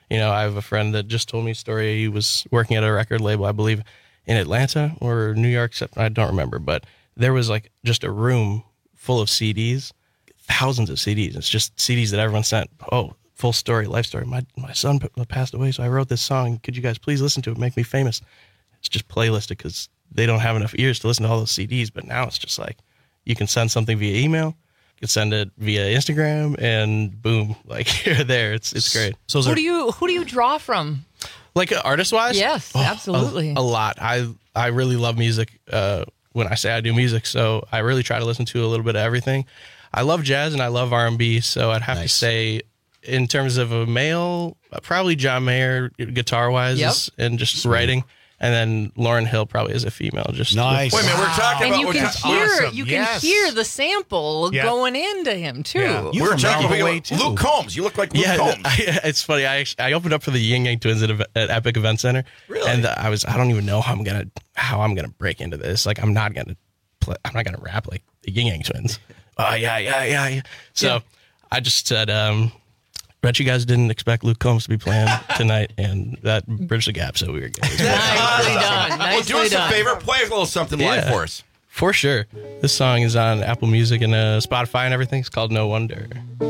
You know, I have a friend that just told me a story. He was working at a record label, I believe, in Atlanta or New York. I don't remember, but there was like just a room full of C Ds, thousands of C Ds. It's just C Ds that everyone sent. Oh, full story, life story. My my son p- passed away, so I wrote this song. Could you guys please listen to it? Make me famous. It's just playlisted because they don't have enough ears to listen to all those C Ds. But now it's just like you can send something via email. You can send it via Instagram, and boom, like you're there. It's it's great. So who do you who do you draw from? Like artist wise? Yes, Oh, absolutely. A, a lot. I I really love music. Uh, when I say I do music, so I really try to listen to a little bit of everything. I love jazz and I love R and B, so I'd have nice. to say, in terms of a male, probably John Mayer, guitar wise, Yep. and just writing. And then Lauryn Hill probably as a female. Just nice. Wait a minute, we're talking And about you we're can ta- hear awesome. you can Yes. hear the sample Yeah. going into him too. Yeah. We're talking Mellow about Way, too. Luke Combs. You look like Luke yeah, Combs. I, it's funny. I actually, I opened up for the Yin Yang Twins at, at Epic Event Center, Really? and I was I don't even know how I'm gonna how I'm gonna break into this. Like I'm not gonna play. I'm not gonna rap like the Yin Yang Twins. Oh yeah, yeah, yeah, yeah. So Yeah. I just said, um, bet you guys didn't expect Luke Combs to be playing tonight, and that bridged the gap. So we were good. Nicely done. Well, Nicely do us done. a favor. Play a little something live Yeah. for us. For sure. This song is on Apple Music and uh, Spotify and everything. It's called No Wonder.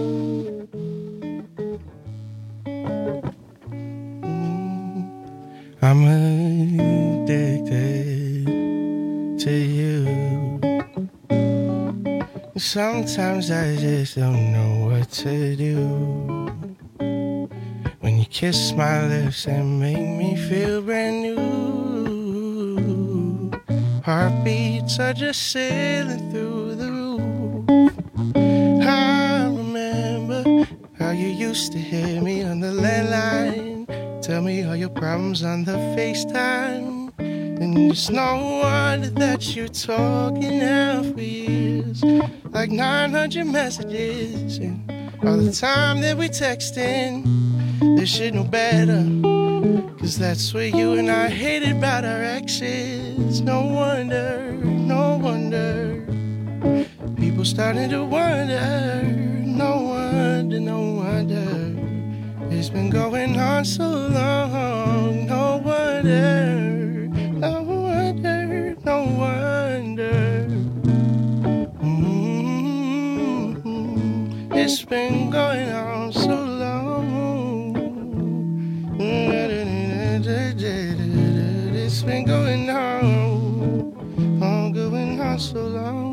I'm addicted to you. Sometimes I just don't know what to do. When you kiss my lips and make me feel brand new. Heartbeats are just sailing through the roof. I remember how you used to hear me on the landline. Tell me all your problems on the FaceTime. And it's no wonder that you're talking now for years. Like nine hundred messages. And all the time that we texting, this shit no better. Cause that's what you and I hated about our exes. No wonder, no wonder. People starting to wonder. No wonder, no wonder. It's been going on so long. No wonder, no wonder, no wonder. Mm-hmm. It's been going on so long. It's been going on, oh, going on so long.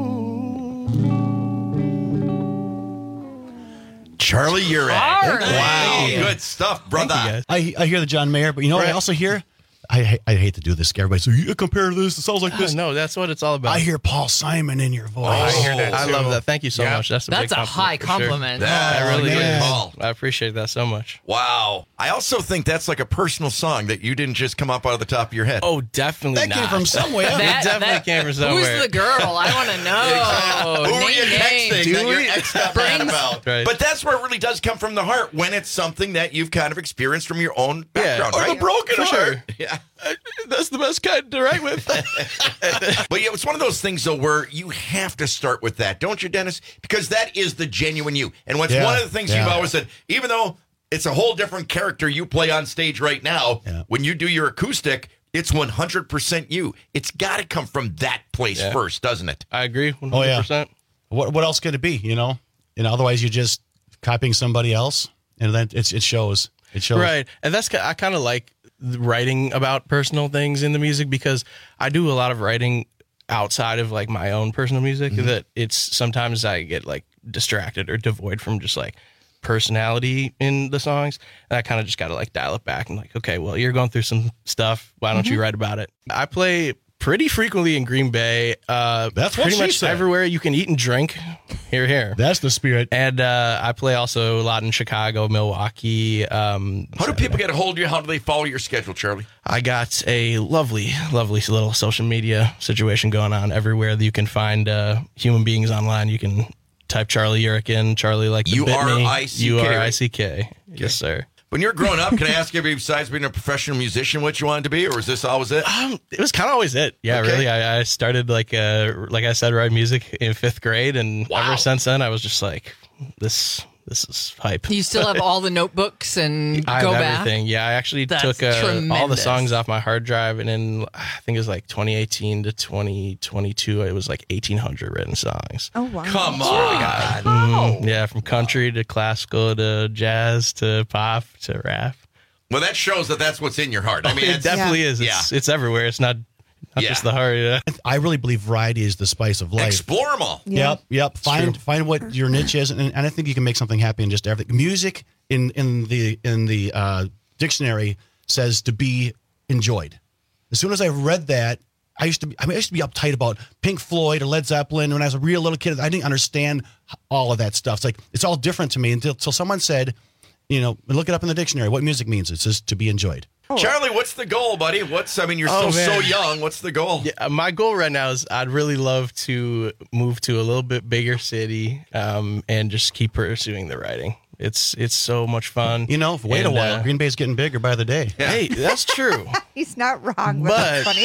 Charlie Urach. Charlie. Wow. Thank you. Good stuff, brother. Thank you, guys. I, I hear the John Mayer, but you know what I Right. also hear? I, I hate to do this. Everybody so you compare this. It sounds like this. Ah, no, that's what it's all about. I hear Paul Simon in your voice. Oh, I hear that I too. love that. Thank you so Yeah. much. That's a, That's big a high for sure. compliment. That Oh, really good man. call. I appreciate that so much. Wow. I also think that's like a personal song that you didn't just come up out of the top of your head. Oh, definitely That not. came from somewhere. It That- definitely that- came from somewhere. Who's the girl? I want to know. Who were you Name texting names. that your ex got mad Brings- about? Right. But that's where it really does come from the heart when it's something that you've kind of experienced from your own Yeah. background, Or right? the broken For heart. sure. Yeah. That's the best kind to write with. But yeah, it's one of those things, though, where you have to start with that, don't you, Dennis? Because that is the genuine you. And what's Yeah. one of the things Yeah. you've always said, even though it's a whole different character you play on stage right now, Yeah. when you do your acoustic, it's one hundred percent you. It's got to come from that place Yeah. first, doesn't it? I agree one Oh, hundred yeah. percent. What what else could it be? You know, and otherwise you're just copying somebody else, and then it's it shows. It shows. Right. And that's, ki- I kind of like writing about personal things in the music because I do a lot of writing outside of like my own personal music Mm-hmm. that it's sometimes I get like distracted or devoid from just like personality in the songs. And I kind of just got to like dial it back and like, okay, well, you're going through some stuff. Why don't Mm-hmm. you write about it? I play pretty frequently in Green Bay. Uh, That's what pretty she much said. everywhere you can eat and drink. Here, here. That's the spirit. And uh, I play also a lot in Chicago, Milwaukee. Um, How do people get a hold of you? How do they follow your schedule, Charlie? I got a lovely, lovely little social media situation going on everywhere that you can find uh, human beings online. You can type Charlie Urach in, Charlie like the U R Bitney. I C K, U R I C K. Yes, sir. When you're growing up, can I ask you, besides being a professional musician, what you wanted to be, or was this always it? Um, it was kind of always it. Yeah, Okay. really. I, I started like uh, like I said, writing music in fifth grade, and Wow. ever since then, I was just like, this this is hype. You still have all the notebooks and I go have back? everything. Yeah, I actually That's took uh, all the tremendous. songs off my hard drive, and in I think it was like twenty eighteen to twenty twenty-two, it was like eighteen hundred written songs. Oh wow! Come Swear to on. God. Mhm. Yeah, from country to classical to jazz to pop to rap. Well, that shows that that's what's in your heart. I mean, it it's- definitely is. It's, it's everywhere. It's not not Yeah. just the heart. Yeah. I really believe variety is the spice of life. Explore them all. Yep, yep. Find true. find what your niche is, and, and I think you can make something happy in just everything. Music in in the in the uh, dictionary says to be enjoyed. As soon as I read that, I used to be, I mean, I used to be uptight about Pink Floyd or Led Zeppelin when I was a real little kid. I didn't understand all of that stuff. It's like it's all different to me until, until someone said, you know, look it up in the dictionary. What music means? It says to be enjoyed. Charlie, what's the goal, buddy? What's I mean, you're Oh, still man. so young. What's the goal? Yeah, my goal right now is I'd really love to move to a little bit bigger city um, and just keep pursuing the writing. It's it's so much fun. You know, wait And, a while. uh, Green Bay's getting bigger by the day. Hey, that's true. He's not wrong, but, that's funny.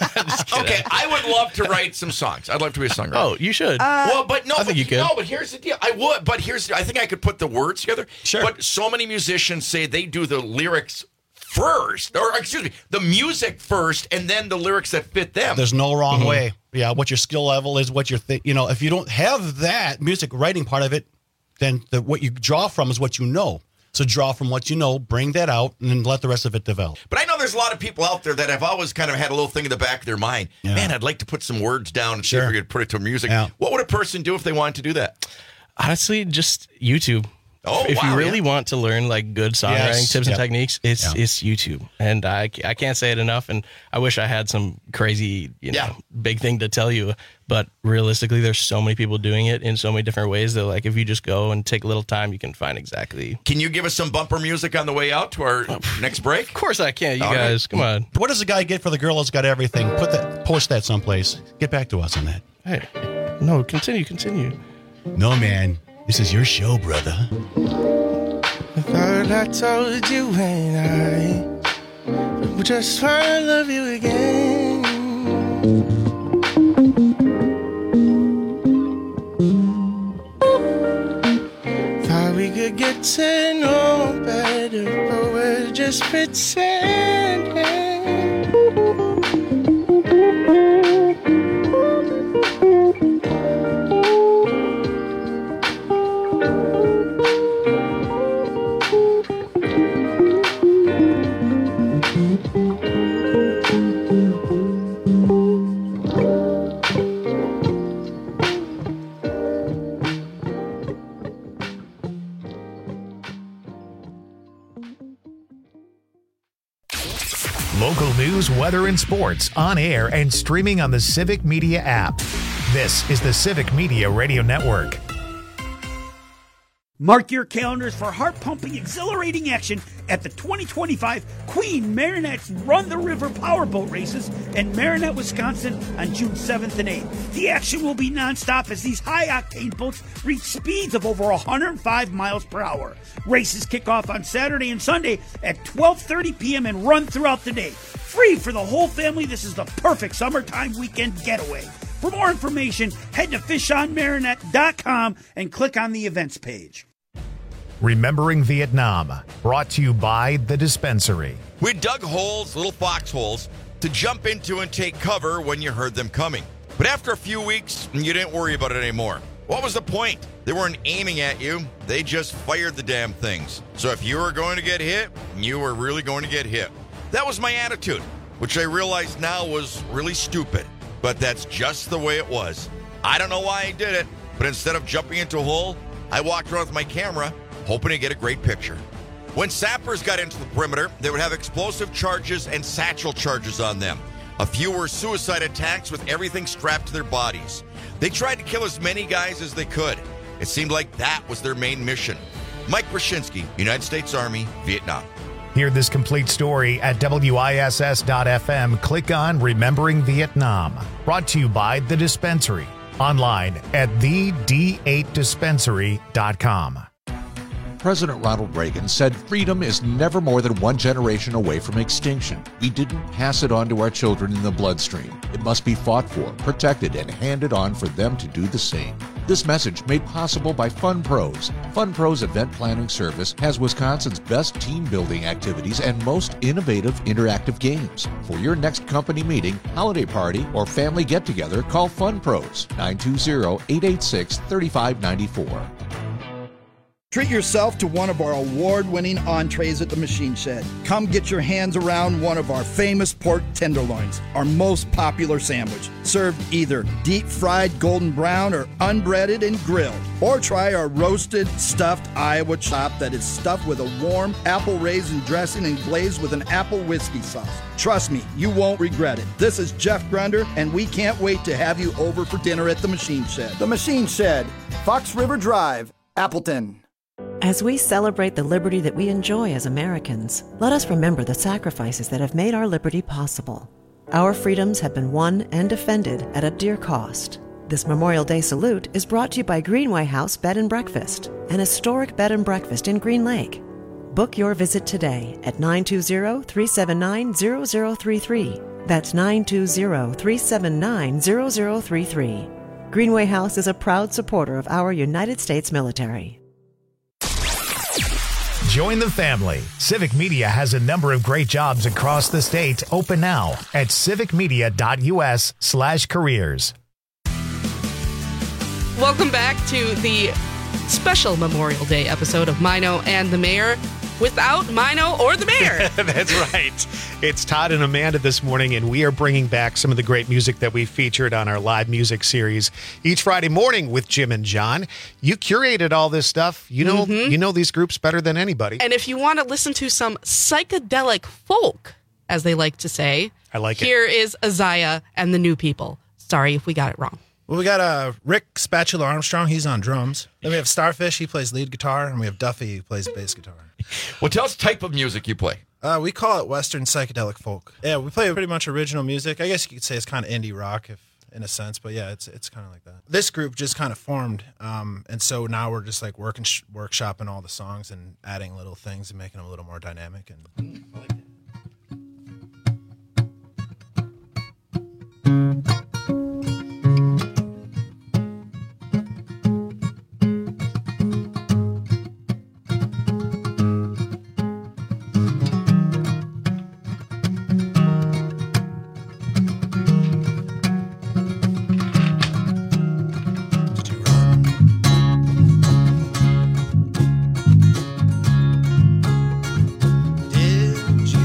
Okay, I would love to write some songs. I'd love to be a songwriter. Oh, you should. Uh, well, but no, I think but, you could. no, but here's the deal. I would, but here's I think I could put the words together. Sure. But so many musicians say they do the lyrics first, or excuse me, the music first, and then the lyrics that fit them. There's no wrong Mhm. way. Yeah, what your skill level is, what your thi- you know, if you don't have that music writing part of it, then the, what you draw from is what you know. So draw from what you know, bring that out, and then let the rest of it develop. But I know there's a lot of people out there that have always kind of had a little thing in the back of their mind. Yeah. Man, I'd like to put some words down and see Sure. if we could put it to music. Yeah. What would a person do if they wanted to do that? Honestly, just YouTube. Oh, if wow, you really yeah. want to learn like good songwriting Yes. tips Yep. and techniques, it's Yeah. it's YouTube, and I, I can't say it enough. And I wish I had some crazy you know Yeah. big thing to tell you, but realistically, there's so many people doing it in so many different ways that like if you just go and take a little time, you can find exactly. Can you give us some bumper music on the way out to our next break? Of course, I can. You All right. guys, come on. What does the guy get for the girl that's got everything? Put that, post that someplace. Get back to us on that. Hey, no, continue, continue. No, man, this is your show, brother. I thought I told you when I just wanna love you again. Thought we could get to know better, but we're just pretending. Local news, weather, and sports on air and streaming on the Civic Media app. This is the Civic Media Radio Network. Mark your calendars for heart-pumping, exhilarating action at the twenty twenty-five Queen Marinette's Run the River Powerboat Races in Marinette, Wisconsin on June seventh and eighth. The action will be nonstop as these high-octane boats reach speeds of over one hundred five miles per hour. Races kick off on Saturday and Sunday at twelve thirty p.m. and run throughout the day. Free for the whole family, this is the perfect summertime weekend getaway. For more information, head to fish on marinette dot com and click on the events page. Remembering Vietnam, brought to you by The Dispensary. We dug holes, little foxholes, to jump into and take cover when you heard them coming. But after a few weeks, you didn't worry about it anymore. What was the point? They weren't aiming at you. They just fired the damn things. So if you were going to get hit, you were really going to get hit. That was my attitude, which I realize now was really stupid. But that's just the way it was. I don't know why I did it, but instead of jumping into a hole, I walked around with my camera, hoping to get a great picture. When sappers got into the perimeter, they would have explosive charges and satchel charges on them. A few were suicide attacks with everything strapped to their bodies. They tried to kill as many guys as they could. It seemed like that was their main mission. Mike Brzezinski, United States Army, Vietnam. Hear this complete story at W I S S dot F M. Click on Remembering Vietnam. Brought to you by The Dispensary. Online at the D eight dispensary dot com. President Ronald Reagan said freedom is never more than one generation away from extinction. We didn't pass it on to our children in the bloodstream. It must be fought for, protected, and handed on for them to do the same. This message made possible by Fun Pros. Fun Pros event planning service has Wisconsin's best team building activities and most innovative interactive games. For your next company meeting, holiday party, or family get-together, call Fun Pros, nine two zero, eight eight six, three five nine four. Treat yourself to one of our award-winning entrees at the Machine Shed. Come get your hands around one of our famous pork tenderloins, our most popular sandwich, served either deep-fried golden brown or unbreaded and grilled. Or try our roasted, stuffed Iowa chop that is stuffed with a warm apple raisin dressing and glazed with an apple whiskey sauce. Trust me, you won't regret it. This is Jeff Grunder, and we can't wait to have you over for dinner at the Machine Shed. The Machine Shed, Fox River Drive, Appleton. As we celebrate the liberty that we enjoy as Americans, let us remember the sacrifices that have made our liberty possible. Our freedoms have been won and defended at a dear cost. This Memorial Day salute is brought to you by Greenway House Bed and Breakfast, an historic bed and breakfast in Green Lake. Book your visit today at nine two zero, three seven nine, zero zero three three. That's nine two zero, three seven nine, zero zero three three. Greenway House is a proud supporter of our United States military. Join the family. Civic Media has a number of great jobs across the state open now at civicmedia.us slash careers. Welcome back to the special Memorial Day episode of Mino and the Mayor without Mino or the Mayor. That's right. It's Todd and Amanda this morning, and we are bringing back some of the great music that we featured on our live music series each Friday morning with Jim and John. You curated all this stuff. You know, mm-hmm. you know these groups better than anybody. And if you want to listen to some psychedelic folk, as they like to say, I like here it. is Isaiah and the New People. Sorry if we got it wrong. Well, we got uh, Rick Spatula Armstrong. He's on drums. Then we have Starfish. He plays lead guitar. And we have Duffy, who plays bass guitar. Well, tell us the type of music you play. Uh, we call it Western psychedelic folk. Yeah, we play pretty much original music. I guess you could say it's kind of indie rock, if in a sense. But yeah, it's it's kind of like that. This group just kind of formed, um, and so now we're just like working, sh- workshopping all the songs and adding little things and making them a little more dynamic. And I like it. Did you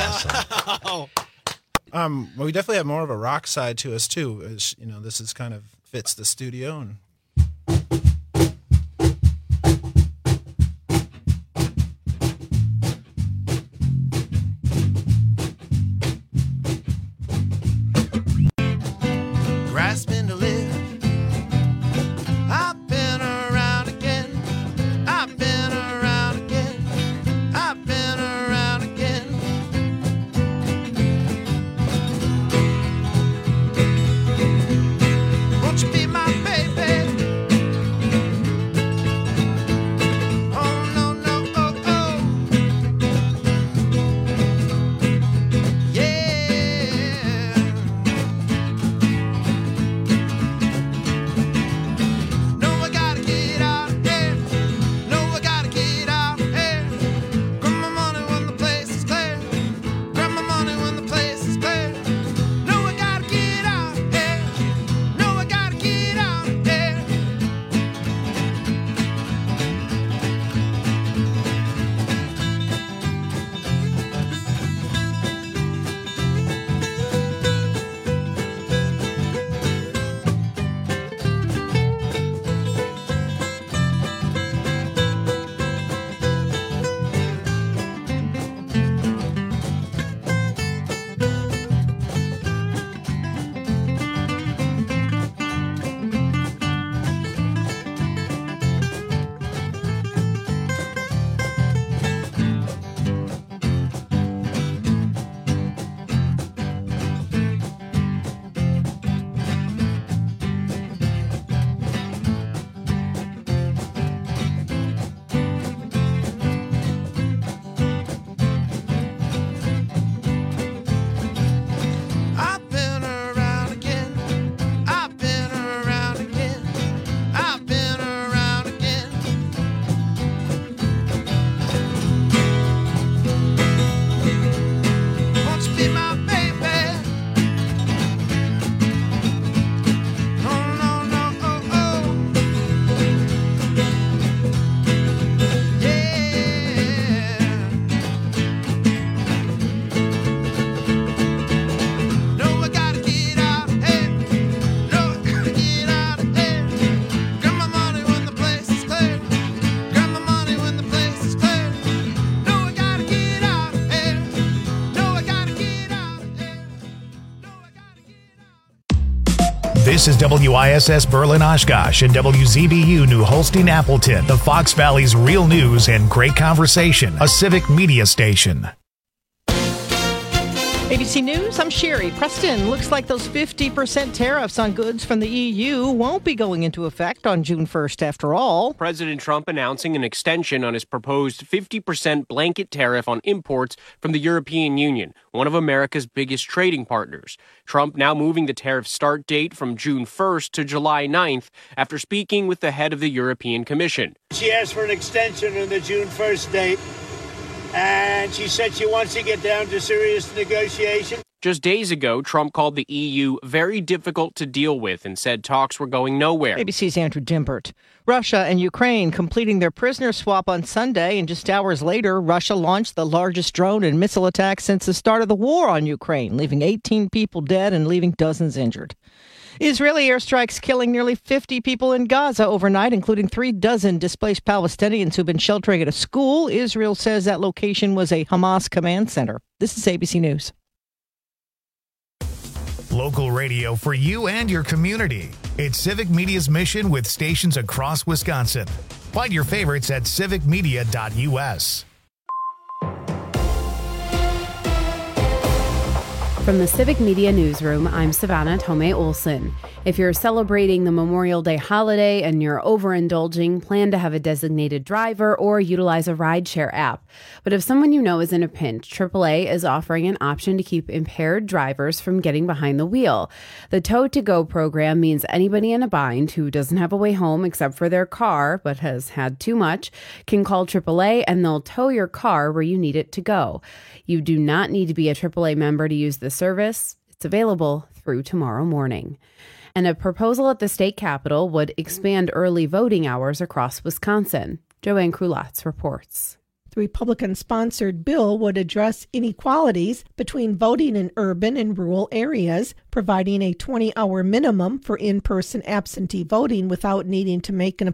awesome. Um, well, we definitely have more of a rock side to us too. As, you know, this is kind of fits the studio and. Grasping to live. I've been around again. I've been around again. I've been around again. Won't you be my baby? Oh no no oh oh. Yeah. No, I gotta get out of here. No, I gotta get out of here. Grab my money when the place is clear. Grab my money when the place is clear. No, I gotta get out of here. No, I gotta get out of here. I've been around again. I've been around again. I've been around again. Won't you be my baby? Oh no no oh oh. Yeah. No, I gotta get out of here. No, I gotta get out of here. Grab my money when the place is clear. Grab my money when the place is clear. No, I gotta get out of here. No, I gotta get out of here. This is W I S S Berlin Oshkosh and W Z B U New Holstein Appleton, the Fox Valley's real news and great conversation, a civic media station. A B C News, I'm Sherry. Preston, looks like those fifty percent tariffs on goods from the E U won't be going into effect on June first after all. President Trump announcing an extension on his proposed fifty percent blanket tariff on imports from the European Union, one of America's biggest trading partners. Trump now moving the tariff start date from June first to July ninth after speaking with the head of the European Commission. She asked for an extension on the June first date, and she said she wants to get down to serious negotiation. Just days ago, Trump called the E U very difficult to deal with and said talks were going nowhere. A B C's Andrew Dimbert. Russia and Ukraine completing their prisoner swap on Sunday, and just hours later, Russia launched the largest drone and missile attack since the start of the war on Ukraine, leaving eighteen people dead and leaving dozens injured. Israeli airstrikes killing nearly fifty people in Gaza overnight, including three dozen displaced Palestinians who've been sheltering at a school. Israel says that location was a Hamas command center. This is A B C News. Local radio for you and your community. It's Civic Media's mission with stations across Wisconsin. Find your favorites at civic media dot U S. From the Civic Media Newsroom, I'm Savannah Tomei Olson. If you're celebrating the Memorial Day holiday and you're overindulging, plan to have a designated driver or utilize a rideshare app. But if someone you know is in a pinch, triple A is offering an option to keep impaired drivers from getting behind the wheel. The Tow to Go program means anybody in a bind who doesn't have a way home except for their car but has had too much can call triple A and they'll tow your car where you need it to go. You do not need to be a triple A member to use the service. It's available through tomorrow morning. And a proposal at the state capitol would expand early voting hours across Wisconsin. Joanne Krulatz reports. The Republican-sponsored bill would address inequalities between voting in urban and rural areas, providing a twenty-hour minimum for in-person absentee voting without needing to make an